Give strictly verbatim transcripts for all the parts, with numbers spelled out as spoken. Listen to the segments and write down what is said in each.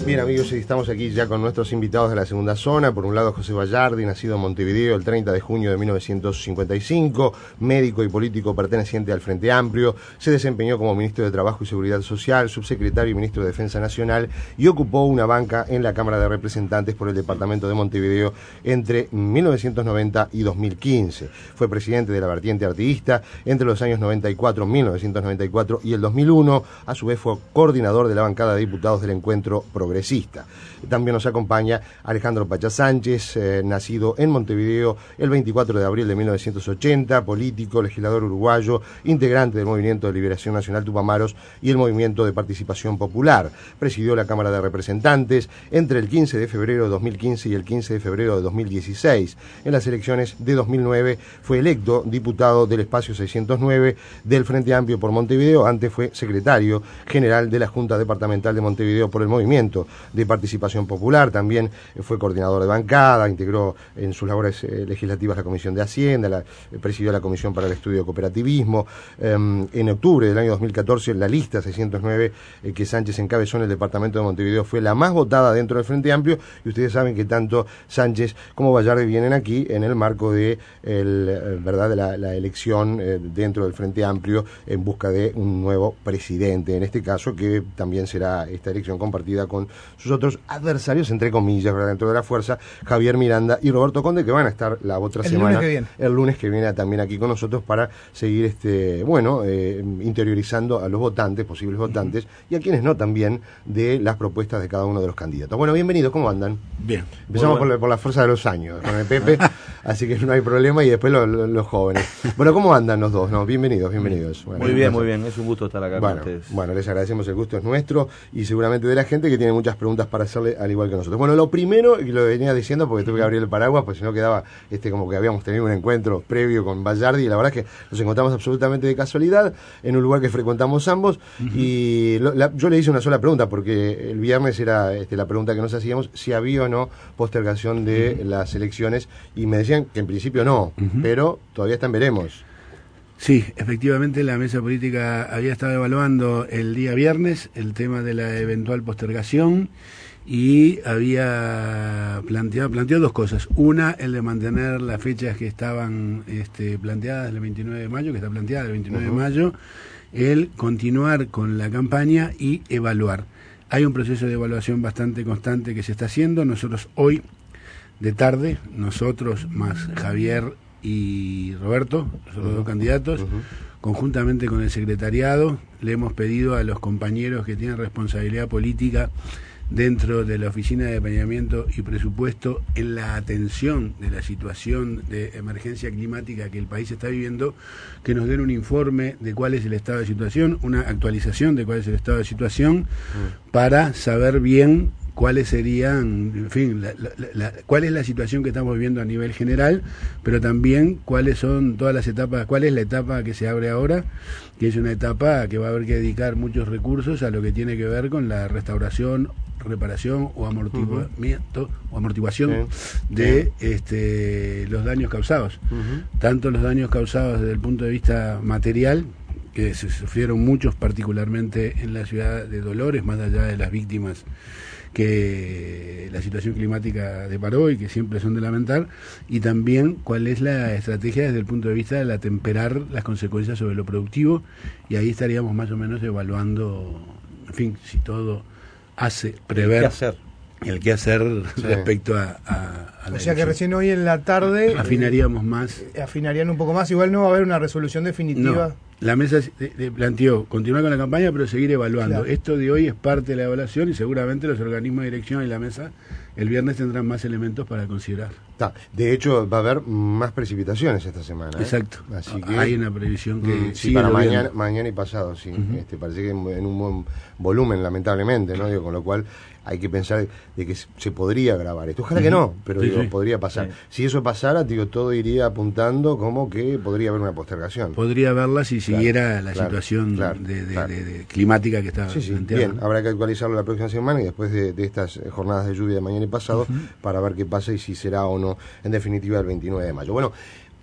Bien, amigos, estamos aquí ya con nuestros invitados de la segunda zona. Por un lado, José Bayardi, nacido en Montevideo el treinta de junio de mil novecientos cincuenta y cinco, médico y político perteneciente al Frente Amplio. Se desempeñó como ministro de Trabajo y Seguridad Social, subsecretario y ministro de Defensa Nacional, y ocupó una banca en la Cámara de Representantes por el departamento de Montevideo entre mil novecientos noventa y dos mil quince. Fue presidente de la vertiente artiguista entre los años noventa y cuatro, mil novecientos noventa y cuatro y el dos mil uno. A su vez fue coordinador de la bancada de diputados del Encuentro Progresista. También nos acompaña Alejandro Pachá Sánchez, eh, nacido en Montevideo el veinticuatro de abril de mil novecientos ochenta, político, legislador uruguayo, integrante del Movimiento de Liberación Nacional Tupamaros y el Movimiento de Participación Popular. Presidió la Cámara de Representantes entre el quince de febrero de dos mil quince y el quince de febrero de dos mil dieciséis. En las elecciones de dos mil nueve fue electo diputado del espacio seiscientos nueve del Frente Amplio por Montevideo. Antes fue secretario general de la Junta Departamental de Montevideo por el Movimiento de Participación Popular. También fue coordinador de bancada, integró en sus labores eh, legislativas la Comisión de Hacienda, la, eh, presidió la Comisión para el Estudio de Cooperativismo. Eh, en octubre del año dos mil catorce, la lista seiscientos nueve eh, que Sánchez encabezó en el departamento de Montevideo fue la más votada dentro del Frente Amplio, y ustedes saben que tanto Sánchez como Bayardi vienen aquí en el marco de, el, ¿verdad? de la, la elección eh, dentro del Frente Amplio en busca de un nuevo presidente, en este caso, que también será esta elección compartida con sus otros adversarios, entre comillas, ¿verdad? Dentro de la fuerza, Javier Miranda y Roberto Conde, que van a estar la otra el semana, lunes que viene. el lunes que viene también aquí con nosotros para seguir, este bueno, eh, interiorizando a los votantes, posibles votantes, uh-huh. y a quienes no también, de las propuestas de cada uno de los candidatos. Bueno, bienvenidos, ¿cómo andan? Bien. Empezamos bueno. por, la, por la fuerza de los años, con el Pepe, así que no hay problema, y después lo, lo, los jóvenes. Bueno, ¿cómo andan los dos? No, bienvenidos, bienvenidos. Bueno, muy bien, muy bien, es un gusto estar acá bueno, con ustedes. Bueno, les agradecemos, el gusto es nuestro, y seguramente de la gente que tiene muchas preguntas para hacerle, al igual que nosotros. Bueno, lo primero, y lo venía diciendo porque tuve que abrir el paraguas, pues si no quedaba este como que habíamos tenido un encuentro previo con Bayardi, y la verdad es que nos encontramos absolutamente de casualidad en un lugar que frecuentamos ambos, uh-huh. y lo, la, yo le hice una sola pregunta, porque el viernes era este, la pregunta que nos hacíamos, si había o no postergación de uh-huh. las elecciones, y me decían que en principio no, uh-huh. pero todavía está en veremos. Sí, efectivamente la mesa política había estado evaluando el día viernes el tema de la eventual postergación, y había planteado, planteado dos cosas. Una, el de mantener las fechas que estaban este, planteadas el veintinueve de mayo, que está planteada el veintinueve uh-huh. de mayo, el continuar con la campaña y evaluar. Hay un proceso de evaluación bastante constante que se está haciendo. Nosotros hoy, de tarde, nosotros más Javier y Roberto, los uh-huh. dos candidatos, uh-huh. conjuntamente con el secretariado, le hemos pedido a los compañeros que tienen responsabilidad política dentro de la Oficina de Planeamiento y Presupuesto en la atención de la situación de emergencia climática que el país está viviendo, que nos den un informe de cuál es el estado de situación, una actualización de cuál es el estado de situación, uh-huh. para saber bien cuáles serían, en fin, la, la, la, cuál es la situación que estamos viviendo a nivel general, pero también cuáles son todas las etapas, cuál es la etapa que se abre ahora, que es una etapa que va a haber que dedicar muchos recursos a lo que tiene que ver con la restauración, reparación o amortiguamiento uh-huh. o amortiguación sí. de sí. este los daños causados, uh-huh. tanto los daños causados desde el punto de vista material, que se sufrieron muchos particularmente en la ciudad de Dolores, más allá de las víctimas que la situación climática deparó y que siempre son de lamentar, y también cuál es la estrategia desde el punto de vista de la temperar las consecuencias sobre lo productivo, y ahí estaríamos más o menos evaluando, en fin, si todo hace prever el qué hacer, el qué hacer sí. respecto a, a, a la o sea elección. que recién hoy en la tarde afinaríamos más, eh, afinarían un poco más, igual no va a haber una resolución definitiva. No. La mesa de, de planteó continuar con la campaña, pero seguir evaluando. Claro. Esto de hoy es parte de la evaluación, y seguramente los organismos de dirección y la mesa el viernes tendrán más elementos para considerar. Ta, de hecho, va a haber más precipitaciones esta semana. ¿eh? Exacto. Así que, hay una previsión que mm, sí, para mañana, mañana y pasado, sí. Uh-huh. Este, parece que en, en un buen volumen, lamentablemente, ¿no? Digo, con lo cual hay que pensar de que se podría grabar esto. Ojalá uh-huh. que no, pero sí, digo, sí. podría pasar. Sí. Si eso pasara, digo, todo iría apuntando como que podría haber una postergación. Podría haberla si claro, siguiera la claro, situación claro, de, de, claro. de, de climática que estaba sí, sí, planteada. Bien, habrá que actualizarlo la próxima semana y después de, de estas jornadas de lluvia de mañana y pasado uh-huh. para ver qué pasa y si será o no, en definitiva, el veintinueve de mayo. Bueno,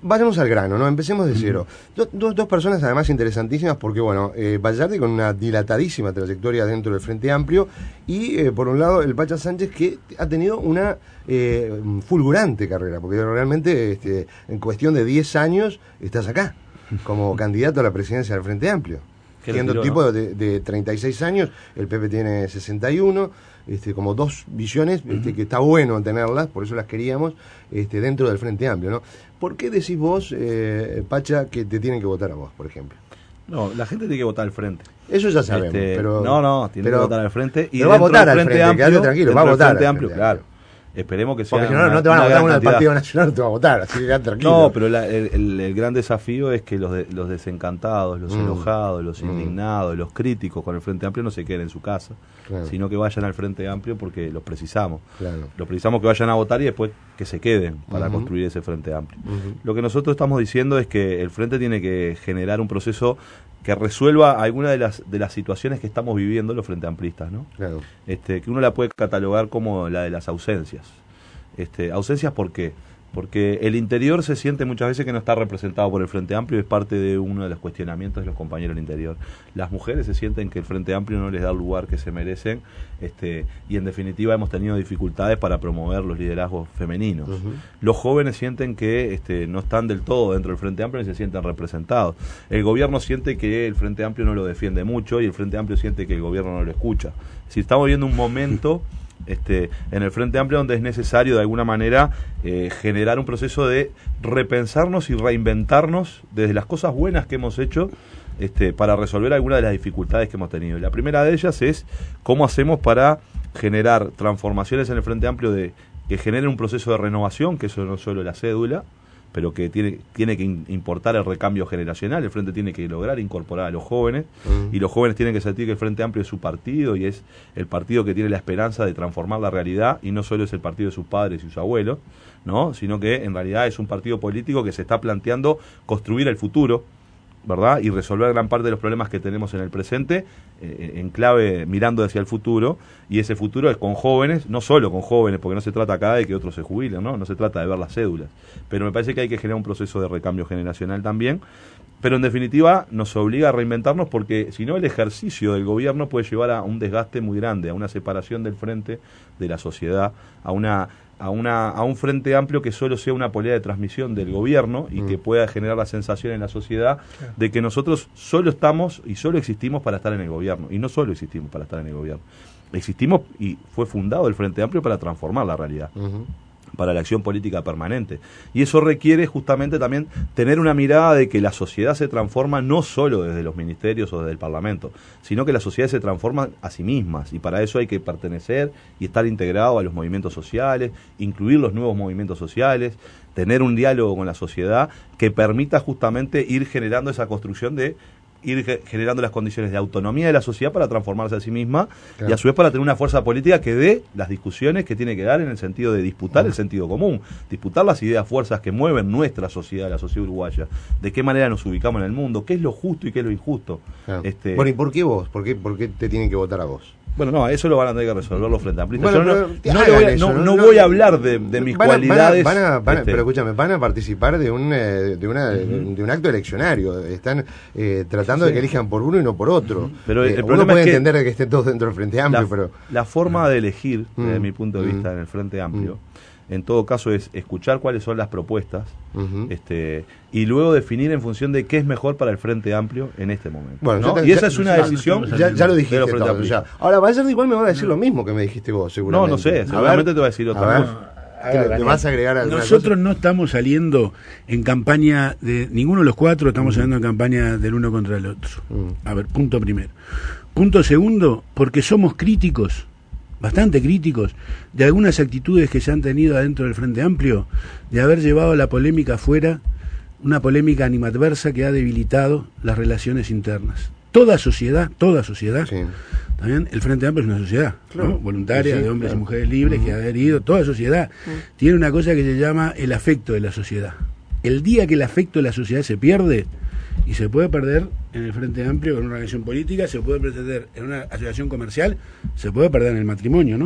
vayamos al grano, ¿no? Empecemos de cero. Do, do, dos personas además interesantísimas porque, bueno, eh, Vallardi con una dilatadísima trayectoria dentro del Frente Amplio y, eh, por un lado, el Pacha Sánchez que ha tenido una eh, fulgurante carrera, porque realmente este, en cuestión de diez años estás acá, como candidato a la presidencia del Frente Amplio. Siendo tipo ¿no? de, de treinta y seis años, el P P tiene sesenta y uno, este, como dos visiones, este, uh-huh. que está bueno tenerlas, por eso las queríamos, este, dentro del Frente Amplio, ¿no? ¿Por qué decís vos, eh, Pacha, que te tienen que votar a vos, por ejemplo? No, la gente tiene que votar al Frente. Eso ya sabemos, este, pero... No, no, tiene pero, que votar al Frente. Y pero va a votar al Frente, amplio, quédate tranquilo, va a votar al Frente al Amplio, Frente claro. Esperemos que sea. Porque si no, no te van a votar uno del Partido Nacional, no te va a votar, así que quédate tranquilo. No, pero la, el, el, el gran desafío es que los, de, los desencantados, los mm. enojados, los mm. indignados, los críticos con el Frente Amplio no se queden en su casa, claro. sino que vayan al Frente Amplio porque los precisamos. Claro. Los precisamos que vayan a votar y después que se queden para uh-huh. construir ese Frente Amplio. Uh-huh. Lo que nosotros estamos diciendo es que el Frente tiene que generar un proceso que resuelva alguna de las de las situaciones que estamos viviendo los Frente Amplistas, ¿no? Claro. Este, que uno la puede catalogar como la de las ausencias. Este, ausencias, ¿por qué? Porque el interior se siente muchas veces que no está representado por el Frente Amplio, es parte de uno de los cuestionamientos de los compañeros del interior. Las mujeres se sienten que el Frente Amplio no les da el lugar que se merecen, este, y en definitiva hemos tenido dificultades para promover los liderazgos femeninos. Uh-huh. Los jóvenes sienten que este, no están del todo dentro del Frente Amplio y se sienten representados. El gobierno siente que el Frente Amplio no lo defiende mucho y el Frente Amplio siente que el gobierno no lo escucha. Si estamos viendo un momento... Este, en el Frente Amplio donde es necesario de alguna manera eh, generar un proceso de repensarnos y reinventarnos desde las cosas buenas que hemos hecho este, para resolver algunas de las dificultades que hemos tenido. La primera de ellas es cómo hacemos para generar transformaciones en el Frente Amplio de, que generen un proceso de renovación, que eso no es solo la cédula, pero que tiene, tiene que importar el recambio generacional. El Frente tiene que lograr incorporar a los jóvenes, uh-huh. y los jóvenes tienen que sentir que el Frente Amplio es su partido y es el partido que tiene la esperanza de transformar la realidad, y no solo es el partido de sus padres y sus abuelos, ¿no? Sino que en realidad es un partido político que se está planteando construir el futuro, ¿verdad? Y resolver gran parte de los problemas que tenemos en el presente, eh, en clave mirando hacia el futuro, y ese futuro es con jóvenes, no solo con jóvenes, porque no se trata acá de que otros se jubilen, ¿no? No se trata de ver las cédulas, pero me parece que hay que generar un proceso de recambio generacional también, pero en definitiva nos obliga a reinventarnos, porque si no el ejercicio del gobierno puede llevar a un desgaste muy grande, a una separación del frente de la sociedad, a una a una a un Frente Amplio que solo sea una polea de transmisión del gobierno y mm. que pueda generar la sensación en la sociedad claro. de que nosotros solo estamos y solo existimos para estar en el gobierno, y no solo existimos para estar en el gobierno, existimos y fue fundado el Frente Amplio para transformar la realidad, uh-huh. para la acción política permanente, y eso requiere justamente también tener una mirada de que la sociedad se transforma no solo desde los ministerios o desde el Parlamento, sino que la sociedad se transforma a sí mismas, y para eso hay que pertenecer y estar integrado a los movimientos sociales, incluir los nuevos movimientos sociales, tener un diálogo con la sociedad que permita justamente ir generando esa construcción de ir generando las condiciones de autonomía de la sociedad para transformarse a sí misma, claro. y a su vez para tener una fuerza política que dé las discusiones que tiene que dar en el sentido de disputar uh-huh. el sentido común, disputar las ideas, fuerzas que mueven nuestra sociedad, la sociedad uruguaya, de qué manera nos ubicamos en el mundo, qué es lo justo y qué es lo injusto. Claro. Este... Bueno, ¿y por qué vos? ¿Por qué, por qué te tienen que votar a vos? Bueno, no, eso lo van a tener que resolver los Frente Amplistas. Bueno, Yo no, pero, no, voy a, eso, no, no, no no, voy a hablar de, de mis van a, cualidades. Van a, van a, este... Pero escúchame, van a participar de un eh, de una uh-huh. de un acto eleccionario. Están eh, tratando sí. de que elijan por uno y no por otro. Uh-huh. Pero eh, el uno puede es que entender que estén todos dentro del Frente Amplio, la, pero la forma de elegir, uh-huh. desde mi punto de vista, uh-huh. en el Frente Amplio, uh-huh. en todo caso es escuchar cuáles son las propuestas, uh-huh. este, y luego definir en función de qué es mejor para el Frente Amplio en este momento. Bueno, ¿no? te, y esa ya, es una ya, decisión. Ya, ya lo dijiste de todo, ya. Ahora Vallardi igual me va a decir no. lo mismo que me dijiste vos, seguramente. No, no sé, seguramente te va a decir otra cosa. A ver, ¿Te, ¿Te vas a agregar alguna Nosotros cosa? no estamos saliendo en campaña de ninguno de los cuatro, estamos uh-huh. saliendo en campaña del uno contra el otro. Uh-huh. A ver, punto primero. Punto segundo, porque somos críticos, bastante críticos, de algunas actitudes que se han tenido adentro del Frente Amplio, de haber llevado la polémica afuera, una polémica animadversa que ha debilitado las relaciones internas. Toda sociedad, toda sociedad, sí. también el Frente Amplio es una sociedad, claro. ¿no? voluntaria, sí, de hombres claro. y mujeres libres, uh-huh. que ha adherido, toda sociedad uh-huh. tiene una cosa que se llama el afecto de la sociedad. El día que el afecto de la sociedad se pierde, y se puede perder en el Frente Amplio, en una organización política, se puede perder en una asociación comercial, se puede perder en el matrimonio, ¿no?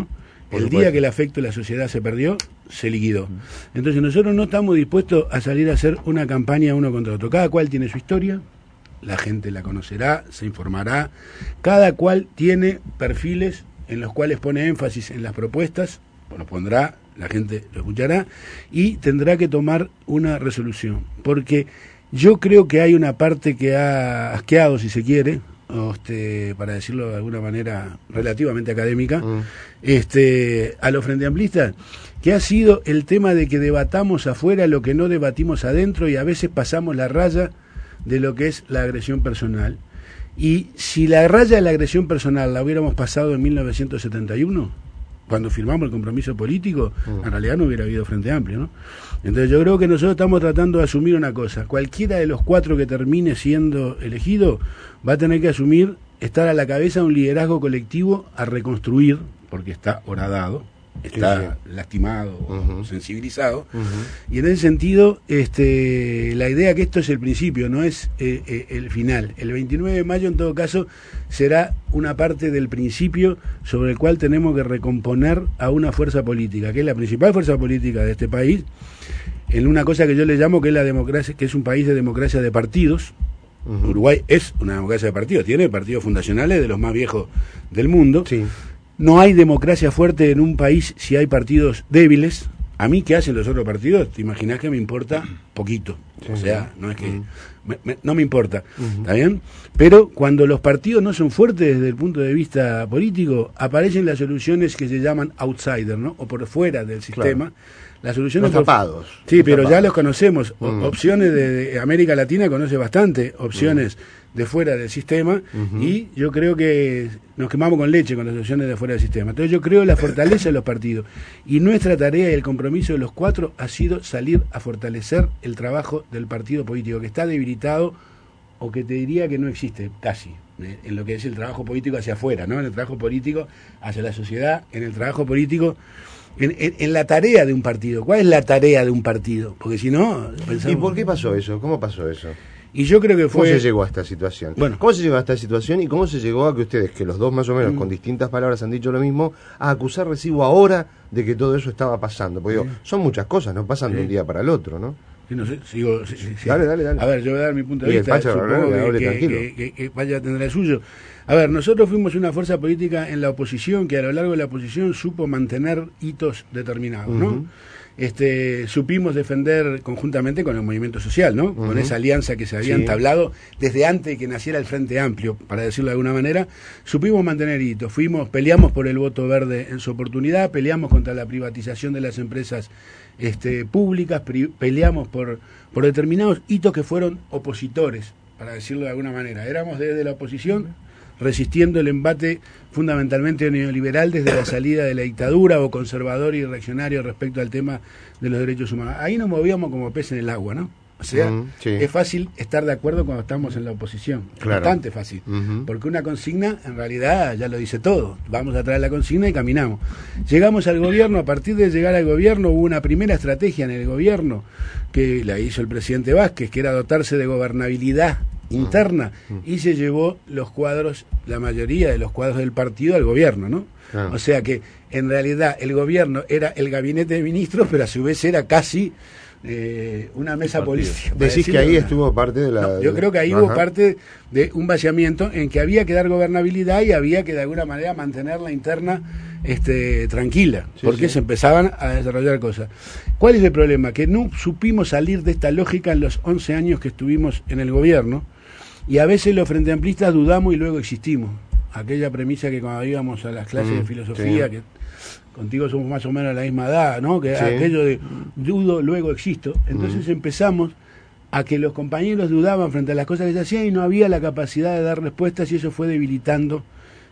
El día que el afecto de la sociedad se perdió, se liquidó. Entonces nosotros no estamos dispuestos a salir a hacer una campaña uno contra otro. Cada cual tiene su historia, la gente la conocerá, se informará. Cada cual tiene perfiles en los cuales pone énfasis en las propuestas, bueno, pondrá, la gente lo escuchará, y tendrá que tomar una resolución. Porque yo creo que hay una parte que ha asqueado, si se quiere, este, para decirlo de alguna manera relativamente académica, mm. este, a los frenteamplistas, que ha sido el tema de que debatamos afuera lo que no debatimos adentro y a veces pasamos la raya de lo que es la agresión personal. Y si la raya de la agresión personal la hubiéramos pasado en mil novecientos setenta y uno, cuando firmamos el compromiso político, mm. en realidad no hubiera habido Frente Amplio, ¿no? Entonces yo creo que nosotros estamos tratando de asumir una cosa: cualquiera de los cuatro que termine siendo elegido va a tener que asumir estar a la cabeza de un liderazgo colectivo a reconstruir, porque está horadado, está sí, sí. lastimado, uh-huh. sensibilizado, uh-huh. y en ese sentido este, la idea que esto es el principio, no es eh, eh, el final. El veintinueve de mayo en todo caso será una parte del principio sobre el cual tenemos que recomponer a una fuerza política, que es la principal fuerza política de este país, en una cosa que yo le llamo que es la democracia, que es un país de democracia de partidos. Uh-huh. Uruguay es una democracia de partidos, tiene partidos fundacionales de los más viejos del mundo. Sí. No hay democracia fuerte en un país si hay partidos débiles. A mí, ¿qué hacen los otros partidos? Te imaginás que me importa poquito. Sí, o sea, no es que... Uh-huh. me, me, no me importa, uh-huh. ¿está bien? Pero cuando los partidos no son fuertes desde el punto de vista político, aparecen las soluciones que se llaman outsider, ¿no? O por fuera del sistema. Claro. Las soluciones los tapados. Por... Sí, los pero tapados. Ya los conocemos. Uh-huh. Opciones de, de América Latina conoce bastante, opciones uh-huh. de fuera del sistema, uh-huh. y yo creo que nos quemamos con leche con las opciones de fuera del sistema. Entonces yo creo la fortaleza de los partidos. Y nuestra tarea y el compromiso de los cuatro ha sido salir a fortalecer el trabajo del partido político, que está debilitado, o que te diría que no existe casi, en lo que es el trabajo político hacia afuera, ¿no? En el trabajo político hacia la sociedad, en el trabajo político... En, en, en la tarea de un partido. ¿Cuál es la tarea de un partido? Porque si no... Pensamos... ¿Y por qué pasó eso? ¿Cómo pasó eso? Y yo creo que fue... ¿Cómo se llegó a esta situación? Bueno, ¿cómo se llegó a esta situación y cómo se llegó a que ustedes, que los dos más o menos mm. con distintas palabras han dicho lo mismo, a acusar recibo ahora de que todo eso estaba pasando? Porque sí. digo, son muchas cosas, no pasan sí. de un día para el otro, ¿no? Sí, no sé, sigo... Sí, sí. Dale, dale, dale. A ver, yo voy a dar mi punto de y vista. El Pacha, supongo ¿verdad? que, que, que, que, que vaya a tener el suyo. A ver, nosotros fuimos una fuerza política en la oposición que a lo largo de la oposición supo mantener hitos determinados, ¿no? Uh-huh. Este, supimos defender conjuntamente con el movimiento social, ¿no? Uh-huh. Con esa alianza que se había sí. entablado desde antes de que naciera el Frente Amplio, para decirlo de alguna manera, supimos mantener hitos, fuimos, peleamos por el voto verde en su oportunidad, peleamos contra la privatización de las empresas este, públicas, pri- peleamos por, por determinados hitos que fueron opositores, para decirlo de alguna manera. Éramos desde la oposición resistiendo el embate fundamentalmente neoliberal desde la salida de la dictadura, o conservador y reaccionario respecto al tema de los derechos humanos. Ahí nos movíamos como pez en el agua, ¿no? O sea, uh-huh, sí. es fácil estar de acuerdo cuando estamos en la oposición. Claro. Bastante fácil. Uh-huh. Porque una consigna, en realidad, ya lo dice todo. Vamos a traer la consigna y caminamos. Llegamos al gobierno. A partir de llegar al gobierno hubo una primera estrategia en el gobierno que la hizo el presidente Vázquez, que era dotarse de gobernabilidad interna, uh-huh. y se llevó los cuadros, la mayoría de los cuadros del partido al gobierno, ¿no? Uh-huh. O sea que, en realidad, el gobierno era el gabinete de ministros, pero a su vez era casi... Eh, una mesa política. Decís que ahí estuvo parte de la... No, yo creo que ahí Ajá. hubo parte de un vaciamiento en que había que dar gobernabilidad y había que de alguna manera mantener la interna este, tranquila, sí, porque sí. se empezaban a desarrollar cosas. ¿Cuál es el problema? Que no supimos salir de esta lógica en los once años que estuvimos en el gobierno, y a veces los frenteamplistas dudamos y luego existimos. Aquella premisa que cuando íbamos a las clases mm, de filosofía, sí. que contigo somos más o menos a la misma edad, ¿no? Que sí. aquello de dudo, luego existo. Entonces mm. empezamos a que los compañeros dudaban frente a las cosas que se hacían y no había la capacidad de dar respuestas, y eso fue debilitando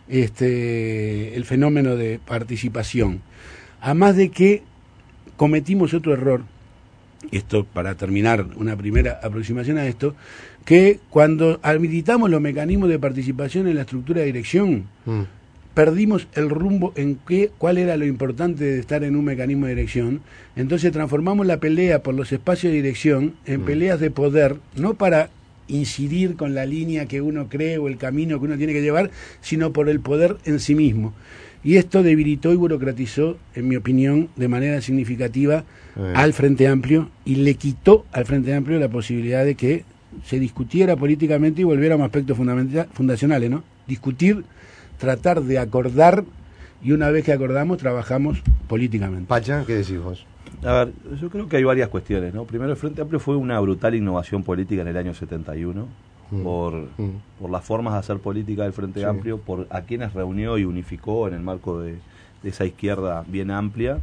este el fenómeno de participación. Además de que cometimos otro error, esto para terminar una primera aproximación a esto, que cuando habilitamos los mecanismos de participación en la estructura de dirección, mm. perdimos el rumbo en qué, cuál era lo importante de estar en un mecanismo de dirección. Entonces transformamos la pelea por los espacios de dirección en mm. peleas de poder, no para incidir con la línea que uno cree o el camino que uno tiene que llevar, sino por el poder en sí mismo. Y esto debilitó y burocratizó, en mi opinión, de manera significativa eh. al Frente Amplio, y le quitó al Frente Amplio la posibilidad de que se discutiera políticamente y volviéramos a aspectos fundamenta- fundacionales, ¿no? Discutir, tratar de acordar, y una vez que acordamos, trabajamos políticamente. Pacha, ¿qué decís vos? A ver, yo creo que hay varias cuestiones, ¿no? Primero, el Frente Amplio fue una brutal innovación política en el año setenta y uno, mm. por, mm. por las formas de hacer política del Frente sí. Amplio, por a quienes reunió y unificó en el marco de, de esa izquierda bien amplia,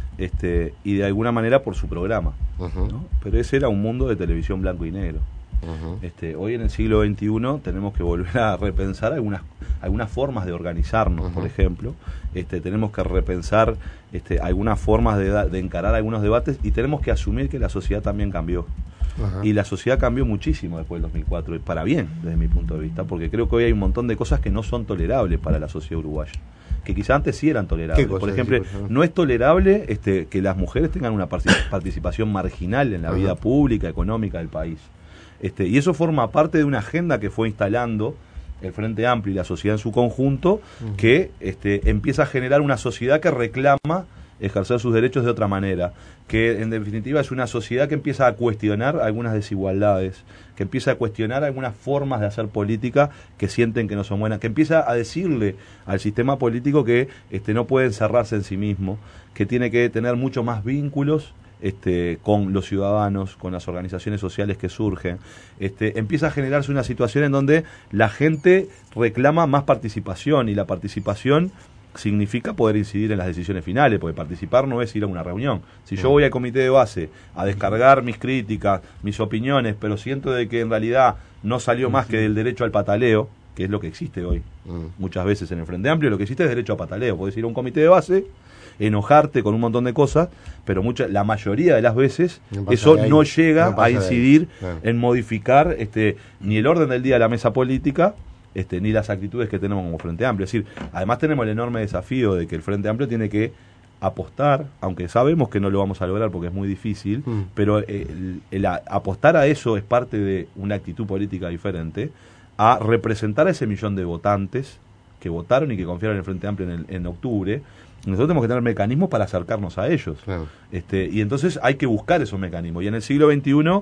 este, y de alguna manera por su programa, uh-huh. ¿no? Pero ese era un mundo de televisión blanco y negro. Uh-huh. Este, hoy en el siglo veintiuno tenemos que volver a repensar algunas algunas formas de organizarnos, uh-huh. por ejemplo. Este, tenemos que repensar este, algunas formas de, da, de encarar algunos debates, y tenemos que asumir que la sociedad también cambió. Uh-huh. Y la sociedad cambió muchísimo después del dos mil cuatro, para bien, desde mi punto de vista, porque creo que hoy hay un montón de cosas que no son tolerables para la sociedad uruguaya, que quizá antes sí eran tolerables. Por ejemplo, decir, por no es tolerable este, que las mujeres tengan una participación marginal en la uh-huh. vida pública, económica del país. Este, y eso forma parte de una agenda que fue instalando el Frente Amplio y la sociedad en su conjunto, uh-huh. que este, empieza a generar una sociedad que reclama ejercer sus derechos de otra manera, que en definitiva es una sociedad que empieza a cuestionar algunas desigualdades, que empieza a cuestionar algunas formas de hacer política que sienten que no son buenas, que empieza a decirle al sistema político que este, no puede encerrarse en sí mismo, que tiene que tener mucho más vínculos Este, con los ciudadanos, con las organizaciones sociales que surgen. Este, empieza a generarse una situación en donde la gente reclama más participación, y la participación significa poder incidir en las decisiones finales, porque participar no es ir a una reunión. Si yo voy al comité de base a descargar mis críticas, mis opiniones, pero siento de que en realidad no salió más que del derecho al pataleo, que es lo que existe hoy muchas veces en el Frente Amplio, lo que existe es derecho a pataleo. Podés ir a un comité de base, enojarte con un montón de cosas, pero mucha, la mayoría de las veces no eso no llega no a incidir claro. en modificar este, ni el orden del día de la mesa política, este, ni las actitudes que tenemos como Frente Amplio. Es decir, además tenemos el enorme desafío de que el Frente Amplio tiene que apostar, aunque sabemos que no lo vamos a lograr porque es muy difícil, mm. pero el, el a, apostar a eso es parte de una actitud política diferente, a representar a ese millón de votantes que votaron y que confiaron en el Frente Amplio en, el, en octubre. Nosotros tenemos que tener mecanismos para acercarnos a ellos. Claro. Este, y entonces hay que buscar esos mecanismos. Y en el siglo veintiuno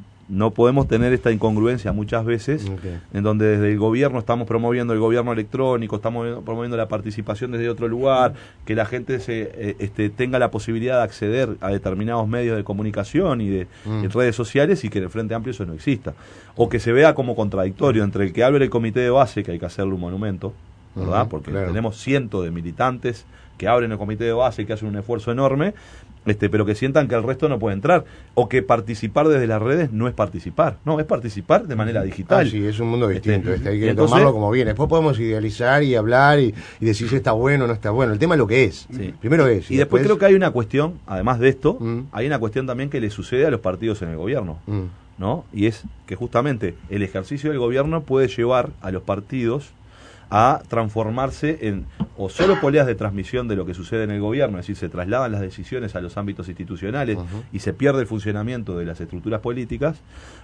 no podemos tener esta incongruencia muchas veces, okay. en donde desde el gobierno estamos promoviendo el gobierno electrónico, estamos promoviendo la participación desde otro lugar, que la gente se eh, este, tenga la posibilidad de acceder a determinados medios de comunicación y de mm. en redes sociales, y que en el Frente Amplio eso no exista. O que se vea como contradictorio entre el que abre el comité de base, que hay que hacerle un monumento, ¿verdad? Porque claro. tenemos cientos de militantes que abren el comité de base y que hacen un esfuerzo enorme, este, pero que sientan que el resto no puede entrar, o que participar desde las redes no es participar, no, es participar de manera digital. Ah, sí, es un mundo distinto, este, este, hay que entonces, tomarlo como viene. Después podemos idealizar y hablar y, y decir si está bueno o no está bueno. El tema es lo que es. Sí. Primero es. Y, y después, después creo que hay una cuestión, además de esto, mm. hay una cuestión también que le sucede a los partidos en el gobierno, mm. ¿no? Y es que justamente el ejercicio del gobierno puede llevar a los partidos a transformarse en o solo poleas de transmisión de lo que sucede en el gobierno, es decir, se trasladan las decisiones a los ámbitos institucionales uh-huh. y se pierde el funcionamiento de las estructuras políticas,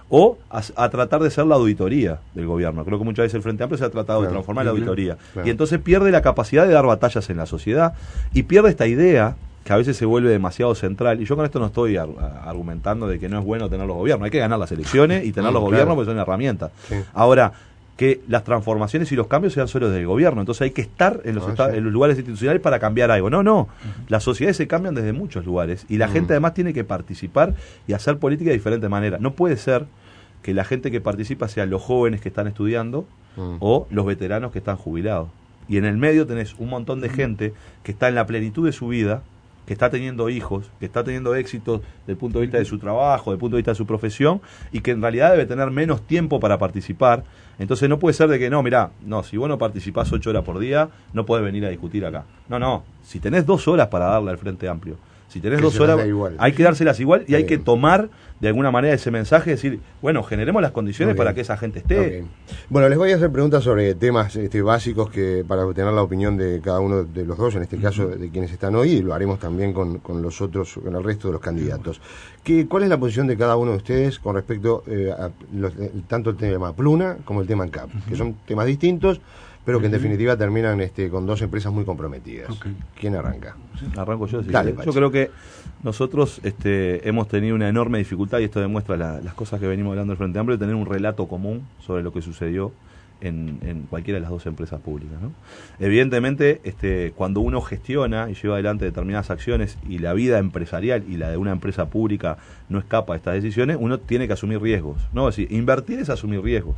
o a, a tratar de ser la auditoría del gobierno. Creo que muchas veces el Frente Amplio se ha tratado claro. de transformar uh-huh. la auditoría. Claro. Y entonces pierde la capacidad de dar batallas en la sociedad, y pierde esta idea que a veces se vuelve demasiado central, y yo con esto no estoy ar- argumentando de que no es bueno tener los gobiernos, hay que ganar las elecciones y tener los claro. gobiernos porque son herramientas. Sí. Ahora, que las transformaciones y los cambios sean solo desde el gobierno, entonces hay que estar en los, oh, esta- sí. en los lugares institucionales para cambiar algo. No, no, uh-huh. las sociedades se cambian desde muchos lugares, y la uh-huh. gente además tiene que participar y hacer política de diferentes maneras. No puede ser que la gente que participa sean los jóvenes que están estudiando uh-huh. o los veteranos que están jubilados. Y en el medio tenés un montón de gente que está en la plenitud de su vida, que está teniendo hijos, que está teniendo éxito desde el punto de vista de su trabajo, desde el punto de vista de su profesión, y que en realidad debe tener menos tiempo para participar. Entonces no puede ser de que, no, mirá, no, si vos no participás ocho horas por día, no podés venir a discutir acá. No, no, si tenés dos horas para darle al Frente Amplio, si tenés que dos horas, hay que dárselas igual, y hay que tomar de alguna manera ese mensaje, decir, bueno, generemos las condiciones okay. para que esa gente esté. Okay. Bueno, les voy a hacer preguntas sobre temas este, básicos que para obtener la opinión de cada uno de los dos, en este caso uh-huh. de quienes están hoy, y lo haremos también con, con los otros, con el resto de los candidatos. ¿Qué, ¿Cuál es la posición de cada uno de ustedes con respecto eh, a los, tanto el tema Pluna como el tema ANCAP? Uh-huh. Que son temas distintos, pero que en definitiva terminan este, con dos empresas muy comprometidas. Okay. ¿Quién arranca? Arranco yo. Sí. Dale, yo creo que nosotros este, hemos tenido una enorme dificultad, y esto demuestra la, las cosas que venimos hablando del Frente Amplio, de tener un relato común sobre lo que sucedió En, en cualquiera de las dos empresas públicas, ¿no? Evidentemente, este, cuando uno gestiona y lleva adelante determinadas acciones y la vida empresarial y la de una empresa pública no escapa a estas decisiones, uno tiene que asumir riesgos, ¿no? Es decir, invertir es asumir riesgos.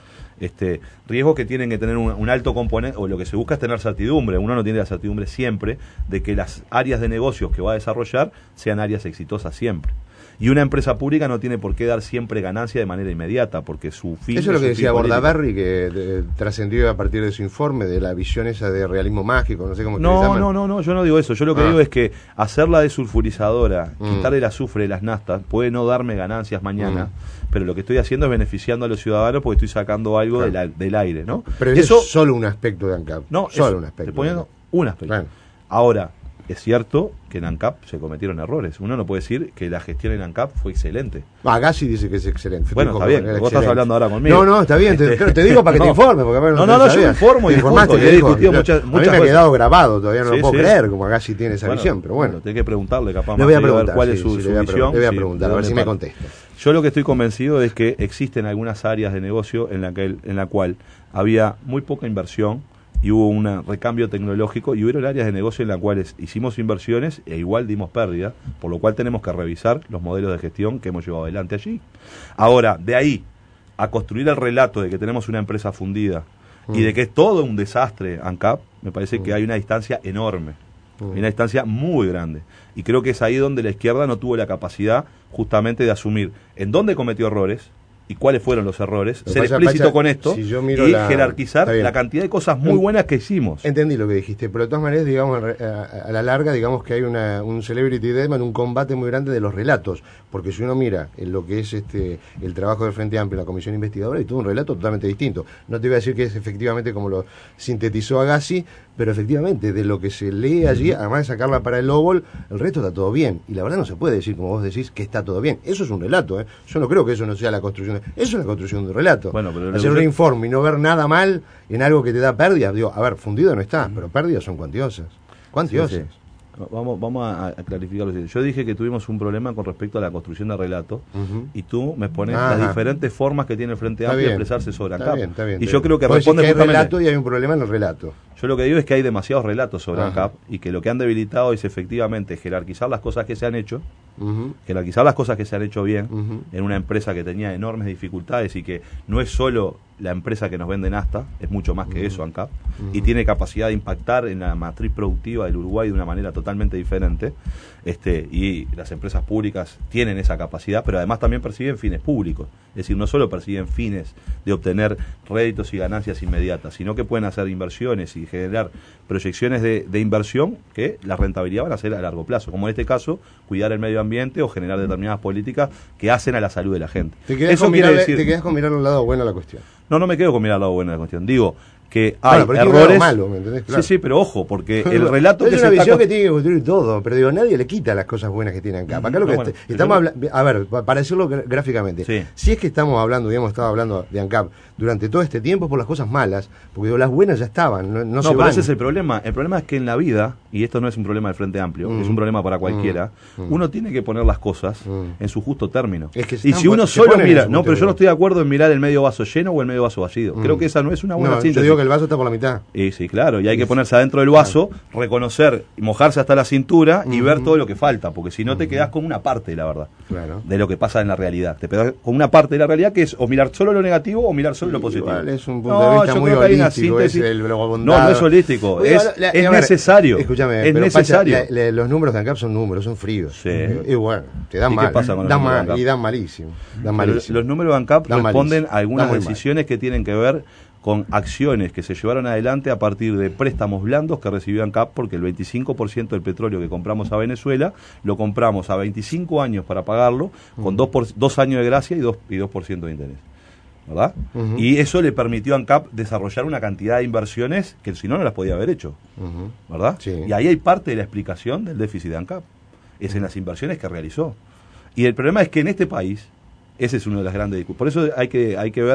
Este, riesgos que tienen que tener un, un alto componente, o lo que se busca es tener certidumbre. Uno no tiene la certidumbre siempre de que las áreas de negocios que va a desarrollar sean áreas exitosas siempre. Y una empresa pública no tiene por qué dar siempre ganancia de manera inmediata, porque su fin... Eso es lo que su decía fin Bordaberry, que de, trascendió a partir de su informe, de la visión esa de realismo mágico, no sé cómo no, le llaman. No, no, no, yo no digo eso. Yo lo que ah. digo es que hacer la desulfurizadora, mm. quitar el azufre de las naftas, puede no darme ganancias mañana, mm. pero lo que estoy haciendo es beneficiando a los ciudadanos porque estoy sacando algo claro. de la, del aire, ¿no? Pero eso es solo un aspecto de ANCAP. No, solo un aspecto. Estoy poniendo un aspecto. Claro. Ahora, es cierto que en ANCAP se cometieron errores. Uno no puede decir que la gestión en ANCAP fue excelente. Ah, Gassi dice que es excelente. Bueno, está bien, vos excelente. Estás hablando ahora conmigo. No, no, está bien, te, te digo para que no. te informes. Porque no, no, no, no yo me informo y discuto, y he discutido muchas, muchas A mí me ha quedado cosas. grabado, todavía no sí, lo puedo sí. creer, como Gassi tiene esa bueno, visión, pero bueno. bueno. Tengo que preguntarle, capaz, le voy a más preguntar, a ver cuál sí, es su, sí, su le voy visión. Le voy a sí, preguntar, a ver si me contesta. Yo lo que estoy convencido es que existen algunas áreas de negocio en la, que, en la cual había muy poca inversión, y hubo un recambio tecnológico, y hubo áreas de negocio en las cuales hicimos inversiones e igual dimos pérdida, por lo cual tenemos que revisar los modelos de gestión que hemos llevado adelante allí. Ahora, de ahí a construir el relato de que tenemos una empresa fundida mm. y de que es todo un desastre ANCAP, me parece mm. que hay una distancia enorme, mm. hay una distancia muy grande, y creo que es ahí donde la izquierda no tuvo la capacidad justamente de asumir en dónde cometió errores y cuáles fueron los errores, ser pasa, explícito Pacha, con esto si y la... jerarquizar la cantidad de cosas muy buenas que hicimos. Entendí lo que dijiste, pero de todas maneras, digamos, a, a la larga, digamos que hay una, un Celebrity Deathmatch, un combate muy grande de los relatos, porque si uno mira en lo que es este el trabajo del Frente Amplio, la Comisión Investigadora, hay todo un relato totalmente distinto. No te voy a decir que es efectivamente como lo sintetizó Agassi, pero efectivamente, de lo que se lee allí, además de sacarla para el Lobol, el resto está todo bien. Y la verdad no se puede decir, como vos decís, que está todo bien. Eso es un relato, ¿eh? Yo no creo que eso no sea la construcción. De... Eso es la construcción de un relato. Bueno, pero hacer un informe y no ver nada mal en algo que te da pérdidas. Digo, a ver, fundido no está, pero pérdidas son cuantiosas. Cuantiosas. Sí, sí. Vamos, vamos a, a clarificarlo. Yo dije que tuvimos un problema con respecto a la construcción de relato, uh-huh. y tú me pones Ajá. las diferentes formas que tiene el Frente Amplio de expresarse sobre ANCAP. Bien, está bien, y yo bien. creo que responde que hay justamente... relato y hay un problema en el relato. Yo lo que digo es que hay demasiados relatos sobre Ajá. ANCAP, y que lo que han debilitado es efectivamente jerarquizar las cosas que se han hecho, uh-huh. jerarquizar las cosas que se han hecho bien, uh-huh. en una empresa que tenía enormes dificultades y que no es solo la empresa que nos vende Nasta, es mucho más que uh-huh. eso ANCAP, uh-huh. y tiene capacidad de impactar en la matriz productiva del Uruguay de una manera totalmente diferente, este, y las empresas públicas tienen esa capacidad, pero además también persiguen fines públicos, es decir, no solo persiguen fines de obtener réditos y ganancias inmediatas, sino que pueden hacer inversiones y generar proyecciones de, de inversión que la rentabilidad van a ser a largo plazo, como en este caso, cuidar el medio ambiente o generar determinadas políticas que hacen a la salud de la gente. ¿Te quedas, Eso con, quiere mirar, decir... ¿te quedas con mirar un lado bueno a la cuestión? No, no me quedo con mirar el lado bueno de la cuestión. Digo que hay bueno, errores. Malo, ¿me entendés? Claro. Sí, sí, pero ojo, porque el relato es que una se visión está... que tiene que construir todo, pero digo, nadie le quita las cosas buenas que tiene ANCAP. Acá lo que no, bueno, est- estamos hablando, a ver, para decirlo gráficamente, sí. si es que estamos hablando, digamos, estaba hablando de ANCAP durante todo este tiempo por las cosas malas, porque digo, las buenas ya estaban, no, no, no se pero van. ese es el problema. El problema es que en la vida, y esto no es un problema del Frente Amplio, mm. es un problema para cualquiera, mm. uno tiene que poner las cosas mm. en su justo término. Es que y si uno solo mira, no, pero yo no estoy de acuerdo en mirar el medio vaso lleno o el medio vaso vacío. Mm. Creo que esa no es una buena no, síntesis. Yo digo que el vaso está por la mitad. Y sí, claro, y hay que ponerse adentro del vaso, claro. reconocer, mojarse hasta la cintura y uh-huh. ver todo lo que falta, porque si no uh-huh. te quedás con una parte de la verdad, claro. de lo que pasa en la realidad. Te quedás con una parte de la realidad que es o mirar solo lo negativo o mirar solo sí, lo positivo. Igual, es un punto no, de vista muy holístico, es el, no, no es holístico, Oye, es, la, es ver, necesario. Escúchame, es pero necesario. Pacha, la, la, los números de ANCAP son números, son fríos. Sí. Y bueno, te dan ¿Y mal. qué pasa con dan los mal y dan malísimo. Dan malísimo. Los números de ANCAP dan responden malísimo. a algunas decisiones mal. que tienen que ver con acciones que se llevaron adelante a partir de préstamos blandos que recibió ANCAP, porque el veinticinco por ciento del petróleo que compramos a Venezuela lo compramos a veinticinco años para pagarlo, con dos, por, dos años de gracia y dos, y dos por ciento de interés. ¿Verdad? Uh-huh. Y eso le permitió a ANCAP desarrollar una cantidad de inversiones que si no, no las podía haber hecho. Uh-huh. ¿Verdad? Sí. Y ahí hay parte de la explicación del déficit de ANCAP. Es uh-huh. en las inversiones que realizó. Y el problema es que en este país, ese es uno de las grandes discusiones. Por eso hay que, hay que ver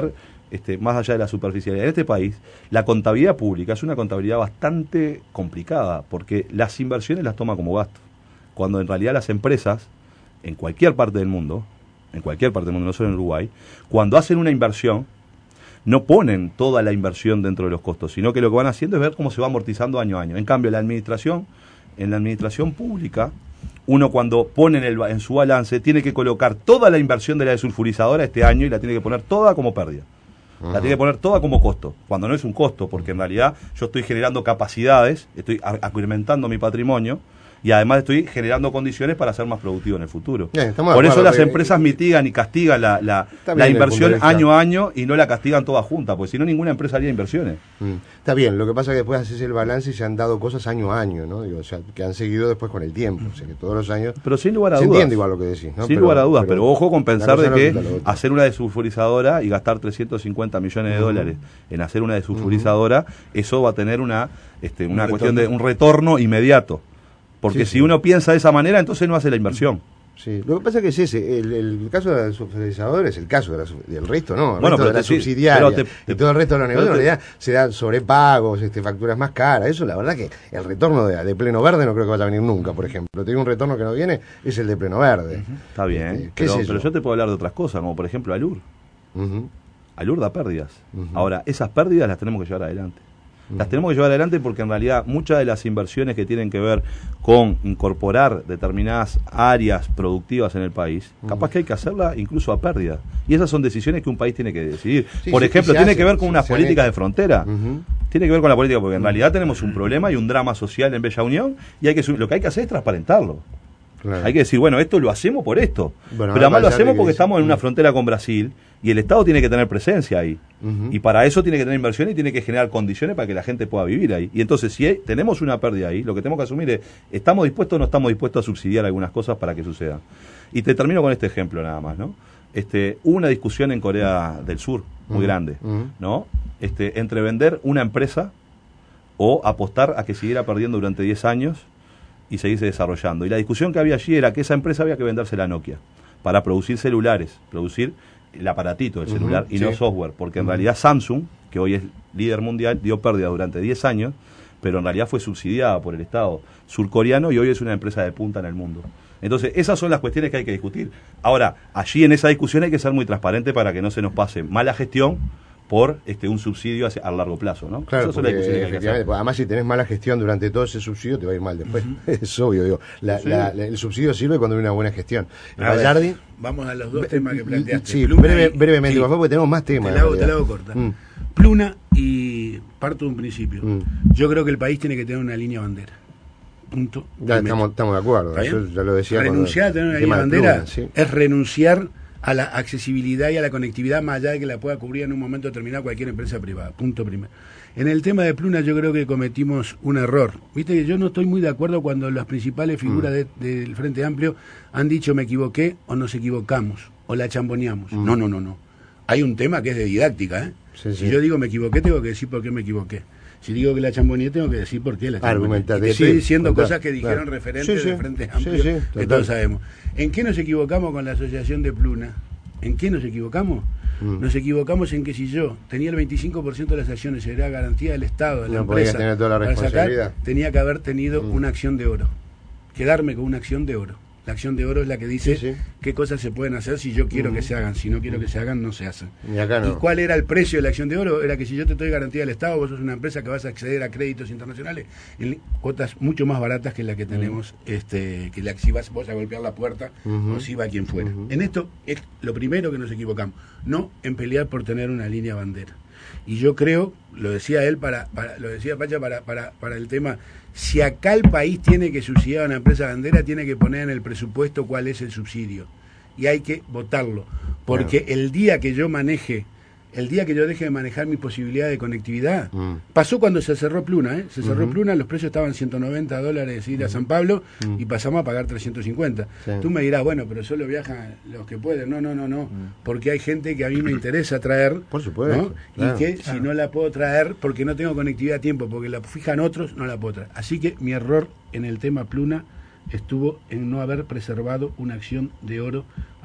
este, más allá de la superficialidad. En este país, la contabilidad pública es una contabilidad bastante complicada, porque las inversiones las toma como gasto, cuando en realidad las empresas, en cualquier parte del mundo, en cualquier parte del mundo, no solo en Uruguay, cuando hacen una inversión, no ponen toda la inversión dentro de los costos, sino que lo que van haciendo es ver cómo se va amortizando año a año. En cambio, la administración, en la administración pública, uno cuando pone en, el, en su balance tiene que colocar toda la inversión de la desulfurizadora este año y la tiene que poner toda como pérdida. Uh-huh. La tiene que poner toda como costo, cuando no es un costo, porque en realidad yo estoy generando capacidades, estoy incrementando mi patrimonio, y además estoy generando condiciones para ser más productivo en el futuro. Bien, por eso las empresas mitigan y castigan la, la, la inversión año a año y no la castigan toda junta, porque si no ninguna empresa haría inversiones. Mm. Está bien, lo que pasa es que después haces el balance y se han dado cosas año a año, ¿no? Digo, o sea, que han seguido después con el tiempo, o sea, que todos los años... Pero sin lugar a se dudas. Se entiende igual lo que decís, ¿no? Sin pero, lugar a dudas, pero, pero ojo con pensar de que no hacer una desulfurizadora y gastar trescientos cincuenta millones de uh-huh. dólares en hacer una desulfurizadora, uh-huh. eso va a tener una, este, una un cuestión retorno. de un retorno inmediato. Porque sí, si sí. uno piensa de esa manera, entonces no hace la inversión. Sí, lo que pasa es que es ese, el, el caso de la subsidiadora es el caso de la, del resto, ¿no? El bueno, resto pero de la te, subsidiaria te, te, y todo el resto de los negocios, en realidad se dan sobrepagos, este, facturas más caras. Eso, la verdad que el retorno de, de pleno verde no creo que vaya a venir nunca, por ejemplo. Tiene un retorno que no viene, es el de pleno verde. Uh-huh. Está bien, este, ¿qué pero, es eso? pero yo te puedo hablar de otras cosas, como por ejemplo Alur. Uh-huh. Alur da pérdidas. Uh-huh. Ahora, esas pérdidas las tenemos que llevar adelante. Las tenemos que llevar adelante porque en realidad muchas de las inversiones que tienen que ver con incorporar determinadas áreas productivas en el país, uh-huh. capaz que hay que hacerlas incluso a pérdida. Y esas son decisiones que un país tiene que decidir. Sí, Por sí, ejemplo, tiene hace, que ver con unas políticas de frontera. Uh-huh. Tiene que ver con la política, porque en uh-huh. realidad tenemos un problema y un drama social en Bella Unión y hay que lo que hay que hacer es transparentarlo. Claro. Hay que decir, bueno, esto lo hacemos por esto. Bueno, pero además lo hacemos porque estamos en una frontera con Brasil y el Estado tiene que tener presencia ahí. Uh-huh. Y para eso tiene que tener inversión y tiene que generar condiciones para que la gente pueda vivir ahí. Y entonces, si hay, tenemos una pérdida ahí, lo que tenemos que asumir es, ¿estamos dispuestos o no estamos dispuestos a subsidiar algunas cosas para que sucedan? Y te termino con este ejemplo nada más, ¿no? Este, hubo una discusión en Corea del Sur muy uh-huh. grande, uh-huh. ¿no? Este, entre vender una empresa o apostar a que siguiera perdiendo durante diez años y seguirse desarrollando. Y la discusión que había allí era que esa empresa había que vendérsela a Nokia para producir celulares, producir el aparatito del celular uh-huh, y sí. no software, porque en uh-huh. realidad Samsung, que hoy es líder mundial, dio pérdida durante diez años, pero en realidad fue subsidiada por el Estado surcoreano y hoy es una empresa de punta en el mundo. Entonces, esas son las cuestiones que hay que discutir. Ahora, allí en esa discusión hay que ser muy transparente para que no se nos pase mala gestión por este un subsidio hacia, a largo plazo, ¿no? Claro, porque, efectivamente, además si tenés mala gestión durante todo ese subsidio te va a ir mal después. Uh-huh. Es obvio, digo. La, sí. la, la, el subsidio sirve cuando hay una buena gestión. Gallardi, vamos a los dos temas que planteaste. Sí, breve, y, brevemente, sí. por favor, porque tenemos más temas. Te la hago, te la hago corta. Mm. Pluna, y parto de un principio. Mm. Yo creo que el país tiene que tener una línea bandera. Punto. Ya, estamos, estamos de acuerdo. Yo ya lo decía. Renunciar a tener una línea bandera Pluna, ¿sí? es renunciar a la accesibilidad y a la conectividad más allá de que la pueda cubrir en un momento determinado cualquier empresa privada. Punto primero. En el tema de Pluna yo creo que cometimos un error. Viste que yo no estoy muy de acuerdo cuando las principales figuras mm. de, del Frente Amplio han dicho me equivoqué o nos equivocamos o la chamboneamos. Mm. No, no, no, no. Hay un tema que es de didáctica, ¿eh? Sí, sí. Si yo digo me equivoqué, tengo que decir por qué me equivoqué. Si digo que la chamboneé, tengo que decir por qué la chamboneé. Y te estoy sí, diciendo contar, cosas que dijeron claro. referentes sí, del Frente Amplio, sí, sí, que todos sabemos. ¿En qué nos equivocamos con la asociación de Pluna? ¿En qué nos equivocamos? Mm. Nos equivocamos en que si yo tenía el veinticinco por ciento de las acciones, era garantía del Estado, de la no empresa, tener toda la responsabilidad. Para sacar, tenía que haber tenido mm. una acción de oro. Quedarme con una acción de oro. La acción de oro es la que dice sí, sí. qué cosas se pueden hacer si yo quiero mm. que se hagan. Si no quiero que se hagan, no se hacen. Y, acá no. ¿Y cuál era el precio de la acción de oro? Era que si yo te doy garantía del Estado, vos sos una empresa que vas a acceder a créditos internacionales en cuotas mucho más baratas que la que tenemos, mm. este, que la, si vas vos a golpear la puerta uh-huh. o si va quien fuera. Uh-huh. En esto es lo primero que nos equivocamos. No en pelear por tener una línea bandera. Y yo creo, lo decía él, para, para lo decía Pacha para, para, para el tema, si acá el país tiene que subsidiar a una empresa bandera, tiene que poner en el presupuesto cuál es el subsidio. Y hay que votarlo. Porque claro. el día que yo maneje, el día que yo deje de manejar mi posibilidad de conectividad, mm. pasó cuando se cerró Pluna, ¿eh? Se cerró uh-huh. Pluna, los precios estaban ciento noventa dólares ir uh-huh. a San Pablo uh-huh. y pasamos a pagar trescientos cincuenta. Sí. Tú me dirás, bueno, pero solo viajan los que pueden. No, no, no, no. Uh-huh. Porque hay gente que a mí me interesa traer. Por supuesto. ¿no? Claro. Y que claro. si no la puedo traer porque no tengo conectividad a tiempo, porque la fijan otros, no la puedo traer. Así que mi error en el tema Pluna estuvo en no haber preservado una acción de oro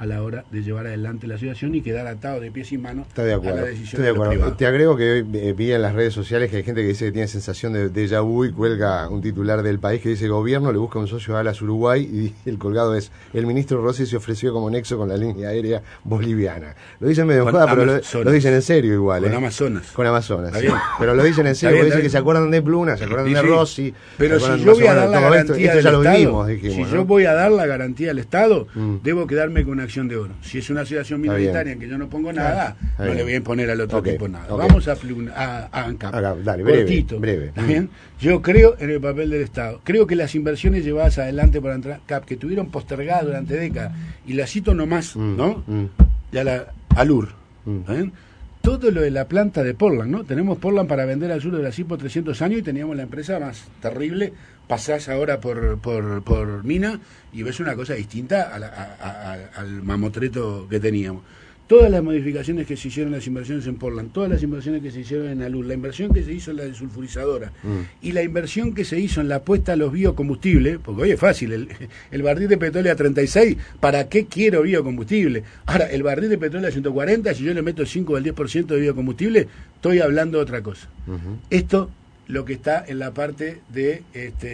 a la hora de llevar adelante la asociación y quedar atado de pies y manos Está de acuerdo, a la decisión estoy de de los acuerdo. privados. Te agrego que hoy eh, vi en las redes sociales que hay gente que dice que tiene sensación de déjà vu y cuelga un titular del País que dice: gobierno le busca un socio a Alas Uruguay, y el colgado es: el ministro Rossi se ofreció como nexo con la línea aérea boliviana. Lo dicen medio en joda, pero lo, lo dicen en serio igual. Con ¿eh? Amazonas. Con Amazonas, sí. Pero lo dicen en serio, bien, dicen que bien. se acuerdan de Pluna, se acuerdan Sí, de sí. Rossi. Pero se si acuerdan yo más voy o a menos dar la de todo esto. garantía Esto del ya lo Estado, vivimos, dijimos, si ¿no? yo voy a dar la garantía del Estado, Mm. debo quedarme con una acción de oro. Si es una asociación Está bien. minoritaria en que yo no pongo nada, Está no bien. le voy a imponer al otro Ok, tipo nada. ok. Vamos a, Pluna- a, a ANCAP. Acá, dale, breve, Cortito, breve. ¿está bien? Yo creo en el papel del Estado. Creo que las inversiones llevadas adelante por ANCAP, que tuvieron postergadas durante décadas, y la cito nomás, Mm, ¿no? mm. Ya la ALUR. Mm. ¿Está bien? Todo lo de la planta de Portland, ¿no? Tenemos Portland para vender al sur de Brasil por trescientos años y teníamos la empresa más terrible. Pasás ahora por, por, por Mina y ves una cosa distinta a la- a- a- al mamotreto que teníamos. Todas las modificaciones que se hicieron, las inversiones en Portland, todas las inversiones que se hicieron en Alur, la inversión que se hizo en la desulfurizadora Mm. y la inversión que se hizo en la apuesta a los biocombustibles, porque hoy es fácil, el, el barril de petróleo a treinta y seis, ¿para qué quiero biocombustible? Ahora, el barril de petróleo a ciento cuarenta, si yo le meto el cinco o el diez por ciento de biocombustible, estoy hablando de otra cosa. Ujú. Esto lo que está en la parte de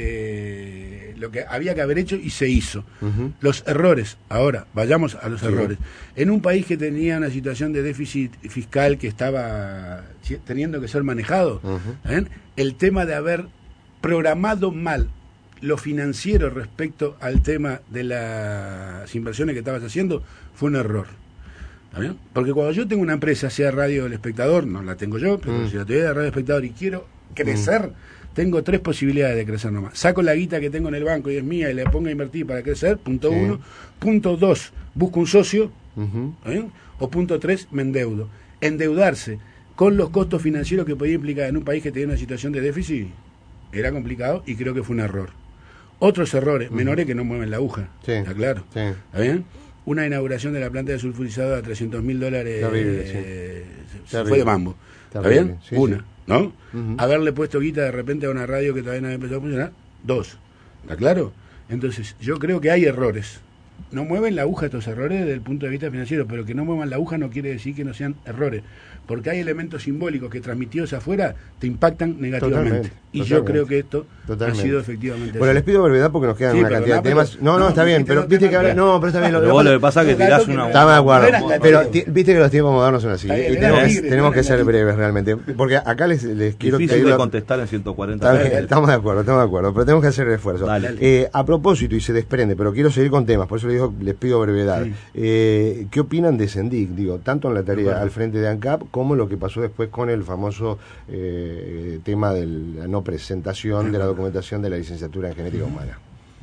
este, lo que había que haber hecho y se hizo. Ujú. Los errores, ahora, vayamos a los Sí. errores. En un país que tenía una situación de déficit fiscal que estaba si- teniendo que ser manejado, Ujú. ¿eh? El tema de haber programado mal lo financiero respecto al tema de las inversiones que estabas haciendo fue un error. ¿Está bien? Porque cuando yo tengo una empresa, sea Radio El Espectador, no la tengo yo, pero Mm. si la tuviera de Radio El Espectador y quiero crecer, tengo tres posibilidades de crecer nomás. Saco la guita que tengo en el banco y es mía y la pongo a invertir para crecer, punto Sí. uno. Punto dos, busco un socio, Ujú. ¿está bien? O punto tres, me endeudo. Endeudarse con los costos financieros que podía implicar en un país que tenía una situación de déficit era complicado y creo que fue un error. Otros errores, menores que no mueven la aguja, Sí. está claro. Sí. ¿Está bien? Una inauguración de la planta de sulfurizadora a trescientos mil dólares Terrible, sí. eh, se- se Terrible. fue de mambo. ¿Está Terrible, bien? sí, Una, sí. ¿no? Ujú. Haberle puesto guita de repente a una radio que todavía no había empezado a funcionar. Dos. ¿Está claro? Entonces, yo creo que hay errores. No mueven la aguja estos errores desde el punto de vista financiero, pero que no muevan la aguja no quiere decir que no sean errores, porque hay elementos simbólicos que transmitidos afuera te impactan negativamente. Totalmente, y yo totalmente. creo que esto Totalmente. ha sido efectivamente Bueno, así. les pido brevedad porque nos quedan Sí, una pero cantidad no, de temas. pero- No, no, no, está bien, dijiste pero dos viste que temas, habla. pero- No, pero está bien. Lo, Pero lo vos lo pasa- que pasa es que Los tirás gatos que una... me Estamos de acuerdo, No eran pero latidos. ti- viste que los tiempos modernos son así. Está bien, Y eran tenemos, tigres, tenemos no que eran ser latidos. breves realmente. Porque acá les, les quiero Difícil pedir- de contestar en ciento cuarenta Está bien, minutos. estamos de acuerdo, estamos de acuerdo, pero tenemos que hacer el esfuerzo. Dale. Eh, a propósito, y se desprende, pero quiero seguir con temas, por eso les, digo, les pido brevedad. Sí. Eh, ¿Qué opinan de Sendic? Digo, tanto en la tarea Bueno. al frente de ANCAP como lo que pasó después con el famoso eh, tema de la no presentación de la documentación de la licenciatura en genética humana.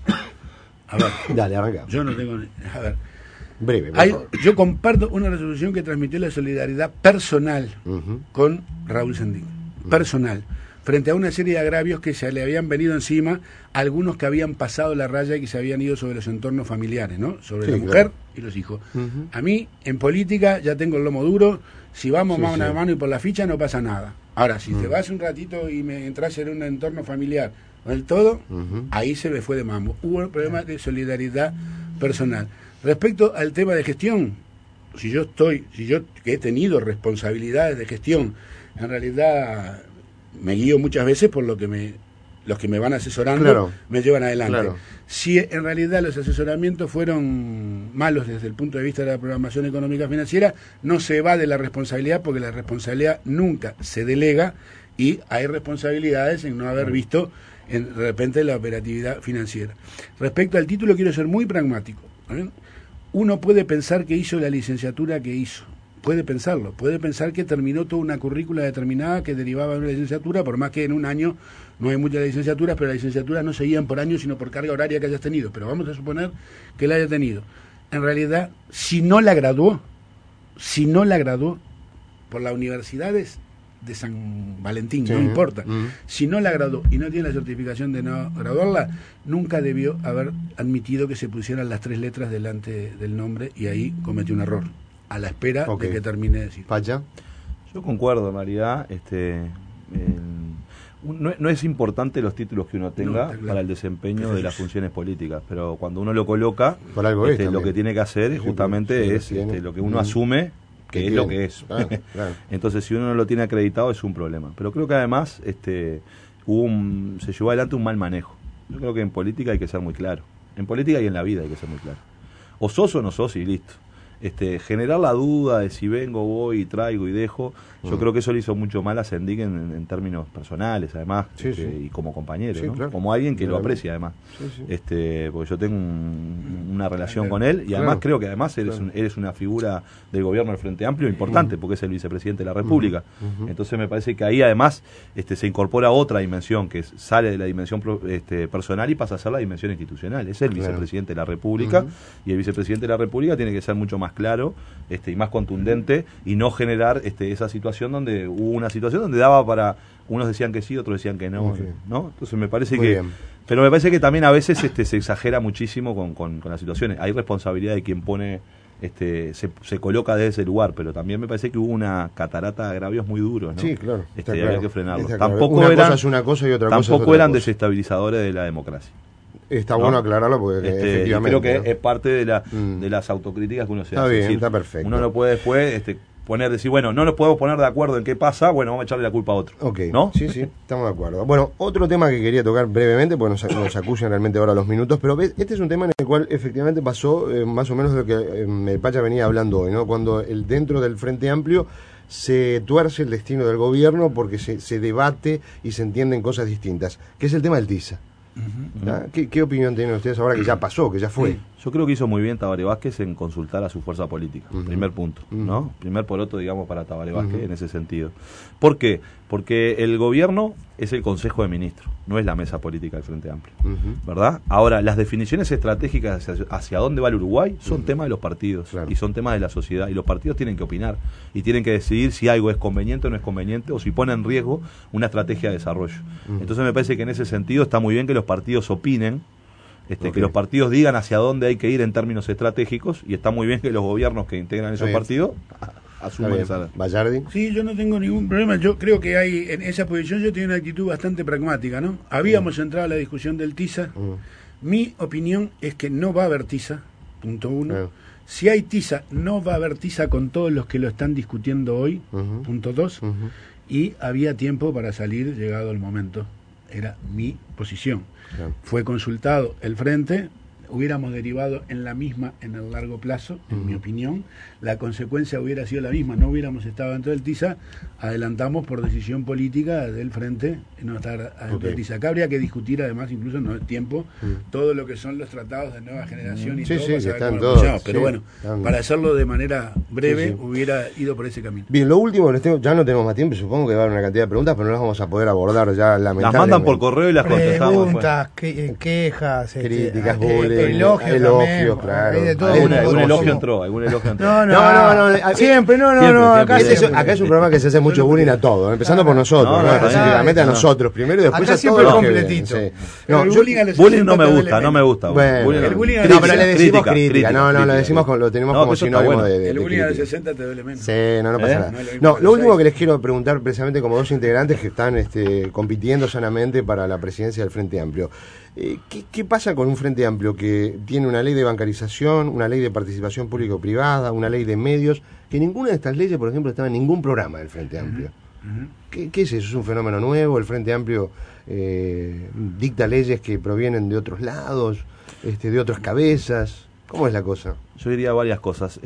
A ver, Dale, arranca. yo no tengo... A ver, Breve, por hay- favor. yo comparto una resolución que transmitió la solidaridad personal Ujú. con Raúl Sendic, personal, frente a una serie de agravios que se le habían venido encima, algunos que habían pasado la raya y que se habían ido sobre los entornos familiares, ¿no? Sobre Sí, la claro. mujer y los hijos. Ujú. A mí, en política, ya tengo el lomo duro, si vamos Sí, mano sí. a mano y por la ficha no pasa nada. Ahora, si te Mm. vas un ratito y me entras en un entorno familiar con el todo, Ujú. ahí se me fue de mambo. Hubo un problema de solidaridad personal. Respecto al tema de gestión, si yo estoy, si yo que he tenido responsabilidades de gestión, en realidad me guío muchas veces por lo que me los que me van asesorando Claro. me llevan adelante. Claro. Si en realidad los asesoramientos fueron malos desde el punto de vista de la programación económica financiera, no se va de la responsabilidad porque la responsabilidad nunca se delega y hay responsabilidades en no haber visto en, de repente la operatividad financiera. Respecto al título quiero ser muy pragmático. ¿eh? Uno puede pensar que hizo la licenciatura que hizo. Puede pensarlo, puede pensar que terminó toda una currícula determinada que derivaba de una licenciatura, por más que en un año no hay muchas licenciaturas, pero las licenciaturas no se guían por año, sino por carga horaria que hayas tenido. Pero vamos a suponer que la haya tenido. En realidad, si no la graduó, si no la graduó por las universidades de San Valentín, Sí. no importa, Mm. si no la graduó y no tiene la certificación de no graduarla, nunca debió haber admitido que se pusieran las tres letras delante del nombre y ahí cometió un error, a la espera Ok. de que termine de decir. Pacha. Yo concuerdo, en realidad. Este, el- no, no es importante los títulos que uno tenga no, claro. para el desempeño de las funciones políticas, pero cuando uno lo coloca, Por algo este, es, lo que tiene que hacer sí, justamente sí, es este, lo que uno mm. asume que ¿Qué es lo tiene? que es. Claro, claro. Entonces, si uno no lo tiene acreditado es un problema. Pero creo que además este, hubo un, se llevó adelante un mal manejo. Yo creo que en política hay que ser muy claro. En política y en la vida hay que ser muy claro. O sos o no sos y listo. Este, generar la duda de si vengo, voy, traigo y dejo, yo mm. creo que eso le hizo mucho mal a Sendik en, en términos personales, además, sí, este, sí. y como compañero, sí, ¿no? Claro. Como alguien que claro. lo aprecia, además. Sí, sí. Este, porque yo tengo un, una relación claro. con él y claro. además creo que además eres, claro. un, eres una figura del gobierno del Frente Amplio importante, mm. porque es el vicepresidente de la República. Mm. Entonces me parece que ahí además este, se incorpora otra dimensión, que es, sale de la dimensión este, personal y pasa a ser la dimensión institucional. Es el claro. vicepresidente de la República mm. y el vicepresidente de la República tiene que ser mucho más claro este, y más contundente y no generar este, esa situación donde hubo una situación donde daba para, unos decían que sí, otros decían que no, okay. ¿no? Entonces me parece Muy que bien. Pero me parece que también a veces este, se exagera muchísimo con, con, con las situaciones. Hay responsabilidad de quien pone este se, se coloca desde ese lugar, pero también me parece que hubo una catarata de agravios muy duros, ¿no? Sí, claro. Este, claro. Había que frenarlo. Claro. Tampoco una eran, cosa es una cosa y otra cosa tampoco es otra eran cosa. desestabilizadores de la democracia. Está ¿no? bueno aclararlo porque este, efectivamente creo que ¿no? es parte de, la, mm. de las autocríticas que uno se está hace. Bien, decir, está perfecto. Uno no puede después este, poner, decir, bueno, no nos podemos poner de acuerdo en qué pasa, bueno, vamos a echarle la culpa a otro. Ok, ¿no? sí, sí, estamos de acuerdo. Bueno, otro tema que quería tocar brevemente, porque nos, nos acusan realmente ahora los minutos, pero este es un tema en el cual efectivamente pasó eh, más o menos lo que eh, el Pacha venía hablando hoy, ¿no? Cuando el dentro del Frente Amplio se tuerce el destino del gobierno porque se, se debate y se entienden cosas distintas, que es el tema del TISA. Uh-huh. ¿Ah? ¿Qué, ¿Qué opinión tienen ustedes ahora que ya pasó, que ya fue? Sí, yo creo que hizo muy bien Tabaré Vázquez en consultar a su fuerza política, uh-huh. primer punto, uh-huh. ¿no? Primer poroto, digamos, para Tabaré Vázquez uh-huh. en ese sentido. ¿Por qué? Porque el gobierno es el Consejo de Ministros, no es la mesa política del Frente Amplio, uh-huh. ¿verdad? Ahora, las definiciones estratégicas hacia, hacia dónde va el Uruguay son uh-huh. temas de los partidos claro. y son temas de la sociedad, y los partidos tienen que opinar y tienen que decidir si algo es conveniente o no es conveniente, o si pone en riesgo una estrategia de desarrollo. Uh-huh. Entonces me parece que en ese sentido está muy bien que los partidos opinen, Este, okay. que los partidos digan hacia dónde hay que ir en términos estratégicos, y está muy bien que los gobiernos que integran esos partidos asuman esa. Vallardi. Sí, yo no tengo ningún problema. Yo creo que hay en esa posición, yo tengo una actitud bastante pragmática, ¿no? Habíamos mm. entrado a la discusión del TISA. Mm. Mi opinión es que no va a haber TISA, punto uno. Mm. Si hay TISA, no va a haber TISA con todos los que lo están discutiendo hoy, uh-huh. punto dos. Uh-huh. Y había tiempo para salir llegado el momento. Era mi posición. Claro. Fue consultado el Frente, hubiéramos derivado en la misma en el largo plazo, en uh-huh. mi opinión. La consecuencia hubiera sido la misma, no hubiéramos estado dentro del TISA, adelantamos por decisión política del Frente no estar adentro okay. del TISA. Acá habría que discutir además, incluso no es tiempo, uh-huh. todo lo que son los tratados de nueva generación y sí, todo, sí, para están todos, pero sí, bueno, están... para hacerlo de manera breve, sí, sí. hubiera ido por ese camino. Bien, lo último, les tengo, ya no tenemos más tiempo, supongo que va a haber una cantidad de preguntas, pero no las vamos a poder abordar ya lamentablemente. Las mandan por correo y las contestamos. Preguntas, que, quejas, críticas, este, bullying, elogios, elogios, claro. De todo algún, algún elogio entró, algún elogio entró. No, no, no, no, no siempre, no, no, siempre, no, acá, siempre, siempre. acá es un programa que se hace mucho bullying a todo, empezando por nosotros, no, no, no, específicamente a nosotros primero y después acá a todos los completito. Que no, el bullying, yo, bullying no me gusta, no me gusta. Bueno, bullying, el bullying no, pero le decimos crítica, crítica no, no, lo decimos con, lo tenemos como sinónimo de el bullying al sesenta te duele menos. Sí, no, no pasa nada. No, lo último que les quiero preguntar precisamente como dos integrantes que están este, compitiendo sanamente para la presidencia del Frente Amplio. Eh, ¿qué, ¿Qué pasa con un Frente Amplio que tiene una ley de bancarización, una ley de participación público-privada, una ley de medios, que ninguna de estas leyes, por ejemplo, estaba en ningún programa del Frente Amplio? Uh-huh. ¿Qué, ¿Qué es eso? ¿Es un fenómeno nuevo? ¿El Frente Amplio eh, dicta leyes que provienen de otros lados, este, de otras cabezas? ¿Cómo es la cosa? Yo diría varias cosas.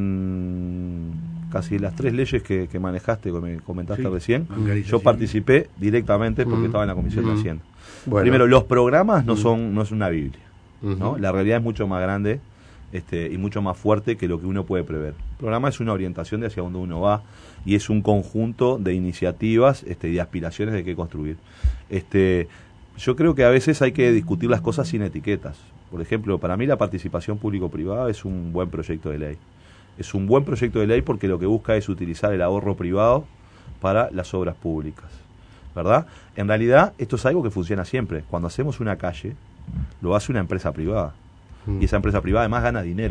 En casi las tres leyes que, que manejaste, que me comentaste sí, recién, yo participé directamente porque mm. estaba en la Comisión mm. de Hacienda. Bueno. Primero, los programas no son no es una Biblia, uh-huh. ¿no? La realidad es mucho más grande este, y mucho más fuerte que lo que uno puede prever. El programa es una orientación de hacia dónde uno va y es un conjunto de iniciativas este, y de aspiraciones de qué construir. Este, yo creo que a veces hay que discutir las cosas sin etiquetas. Por ejemplo, para mí la participación público-privada es un buen proyecto de ley. Es un buen proyecto de ley porque lo que busca es utilizar el ahorro privado para las obras públicas, ¿verdad? En realidad, esto es algo que funciona siempre. Cuando hacemos una calle, lo hace una empresa privada. Mm. Y esa empresa privada además gana dinero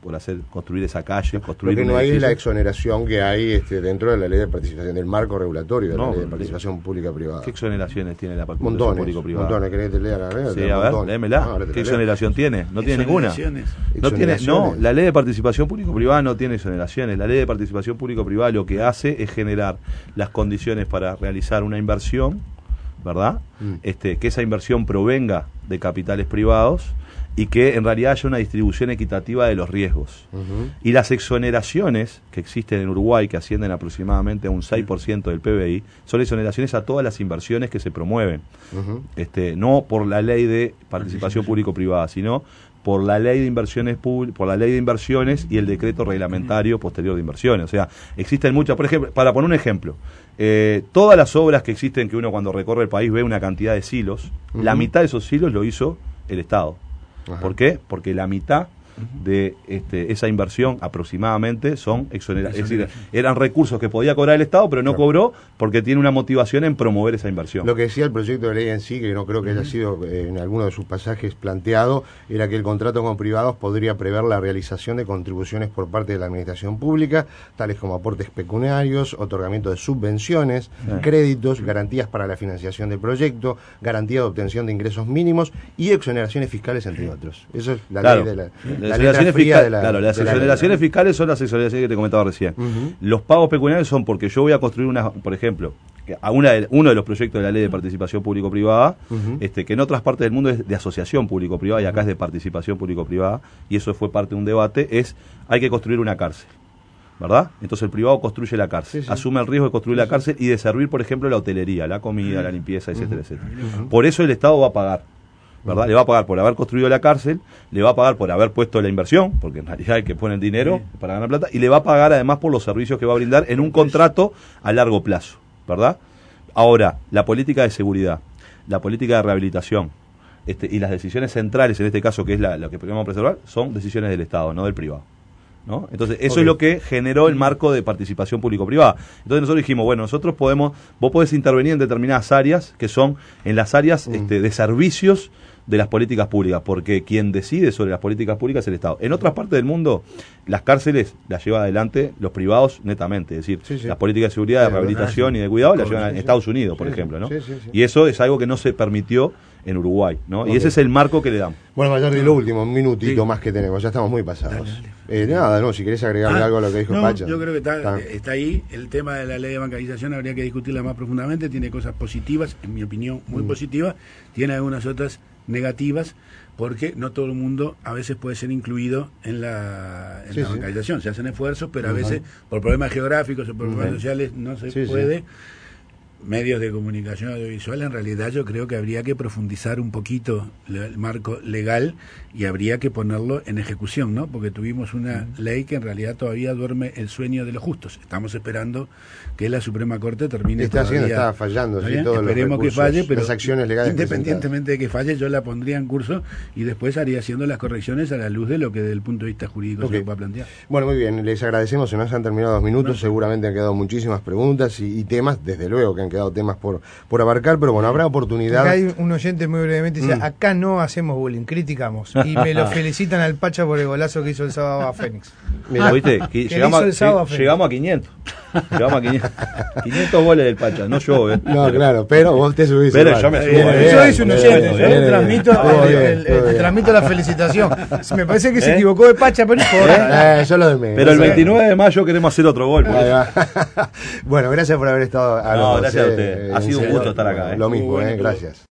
por hacer construir esa calle, construir Lo que un no hay es edificio. la exoneración que hay este, dentro de la ley de participación, del marco regulatorio de No, la ley de de- participación pública-privada. ¿Qué exoneraciones tiene la participación Montones, público-privada? montones, ¿querés que te lea la ley? Sí, a ver, léemela. Ah, ahora te ¿Qué la leo. exoneración tiene? No tiene ninguna. Exoneraciones. No tiene, no, Exoneraciones. la ley de participación público-privada no tiene exoneraciones. La ley de participación público-privada lo que hace es generar las condiciones para realizar una inversión, ¿verdad? Mm. Este, que esa inversión provenga de capitales privados y que en realidad haya una distribución equitativa de los riesgos. Ujú. Y las exoneraciones que existen en Uruguay, que ascienden aproximadamente a un seis por ciento del P B I, son exoneraciones a todas las inversiones que se promueven. Ujú. Este, no por la ley de participación público-privada, sino por la ley de inversiones pub- por la ley de inversiones y el decreto reglamentario posterior de inversiones. O sea, existen muchas, por ejemplo, para poner un ejemplo, eh, todas las obras que existen, que uno cuando recorre el país ve una cantidad de silos, Ujú. la mitad de esos silos lo hizo el Estado. Ajá. ¿Por qué? Porque la mitad de este, esa inversión aproximadamente son exoneraciones. Es decir, eran recursos que podía cobrar el Estado, pero no Claro. cobró porque tiene una motivación en promover esa inversión. Lo que decía el proyecto de ley en sí, que no creo que haya sido eh, en alguno de sus pasajes planteado, era que el contrato con privados podría prever la realización de contribuciones por parte de la administración pública, tales como aportes pecuniarios, otorgamiento de subvenciones, Sí. créditos, garantías para la financiación del proyecto, garantía de obtención de ingresos mínimos y exoneraciones fiscales, entre otros. Eso es la Claro. ley de la, Las la letra exoneraciones fría fiscales, de la- claro, las de la exoneraciones ley. fiscales son las exoneraciones que te comentaba recién. Ujú. Los pagos pecuniarios son porque yo voy a construir una, por ejemplo, que a una de- uno de los proyectos de la ley de participación público-privada, Ujú. este, que en otras partes del mundo es de asociación público-privada y acá es de participación público-privada, y eso fue parte de un debate, es hay que construir una cárcel. ¿Verdad? Entonces el privado construye la cárcel, Sí, sí. asume el riesgo de construir la cárcel y de servir, por ejemplo, la hotelería, la comida, la limpieza, etcétera, etcétera. Por eso el Estado va a pagar, ¿verdad? Le va a pagar por haber construido la cárcel, le va a pagar por haber puesto la inversión, porque en realidad el que pone el dinero para ganar plata, y le va a pagar además por los servicios que va a brindar en un contrato a largo plazo, ¿verdad? Ahora, la política de seguridad, la política de rehabilitación, este, y las decisiones centrales, en este caso, que es la, lo que queremos preservar, son decisiones del Estado, no del privado. ¿No? Entonces, eso Ok. es lo que generó el marco de participación público-privada. Entonces nosotros dijimos, bueno, nosotros podemos, vos podés intervenir en determinadas áreas, que son en las áreas Mm. este, de servicios de las políticas públicas, porque quien decide sobre las políticas públicas es el Estado. En otras partes del mundo, las cárceles las lleva adelante los privados netamente, es decir, Sí, sí. las políticas de seguridad, de Sí, rehabilitación verdad. y de cuidado las Sí, llevan a sí. Estados Unidos, por Sí, ejemplo, ¿no? sí, sí, sí. Y eso es algo que no se permitió en Uruguay, ¿no? Ok. Y ese es el marco que le damos. Bueno, Vallardi, lo último, un minutito Sí. más que tenemos, ya estamos muy pasados. Dale, dale. Eh, nada, no, si querés agregarle Ah, algo a lo que dijo no, Pacha. yo creo que está, Está. está ahí. El tema de la ley de bancarización habría que discutirla más profundamente. Tiene cosas positivas, en mi opinión, muy Mm. positivas. Tiene algunas otras negativas, porque no todo el mundo a veces puede ser incluido en la, en Sí, la sí. bancarización. Se hacen esfuerzos, pero a Ujú. veces por problemas geográficos o por problemas Ujú. sociales no se Sí, sí. puede. Medios de comunicación audiovisual, en realidad yo creo que habría que profundizar un poquito le- el marco legal y habría que ponerlo en ejecución, ¿no? Porque tuvimos una ley que en realidad todavía duerme el sueño de los justos. Estamos esperando que la Suprema Corte termine Está haciendo, todavía. está fallando, ¿Está sí, bien? todos los Esperemos que recursos, falle, pero las acciones legales independientemente de que falle, yo la pondría en curso y después haría haciendo las correcciones a la luz de lo que desde el punto de vista jurídico Ok. se pueda plantear. Bueno, muy bien, les agradecemos, se nos han terminado dos minutos, No. seguramente han quedado muchísimas preguntas y, y temas, desde luego que han quedado temas por, por abarcar, pero bueno, habrá oportunidad. Acá hay un oyente muy brevemente dice, Mm. acá no hacemos bullying, criticamos. Y me lo felicitan al Pacha por el golazo que hizo el sábado a Fénix. Mira, ¿Viste? Que que le llegamos, hizo el a, sábado a sí, Fénix. llegamos a quinientos. Llegamos a quinientos. quinientos goles del Pacha, no yo, ¿eh? No, claro, pero vos te subís. Pero igual. yo me subo, Bien, eh. bien, Yo hice un bien, oyente, bien, yo bien, le bien. transmito, Todo el- bien, el- todo el- bien. transmito la felicitación. Me parece que se ¿Eh? equivocó de Pacha, pero no importa. Eh, yo lo de menos. Pero el Sí. veintinueve de mayo queremos hacer otro gol. Ahí va. Bueno, gracias por haber estado a No, los dos, gracias a eh, ustedes. Ha en sido un serio. gusto estar acá, eh. Lo Muy mismo, bueno eh, todo. gracias.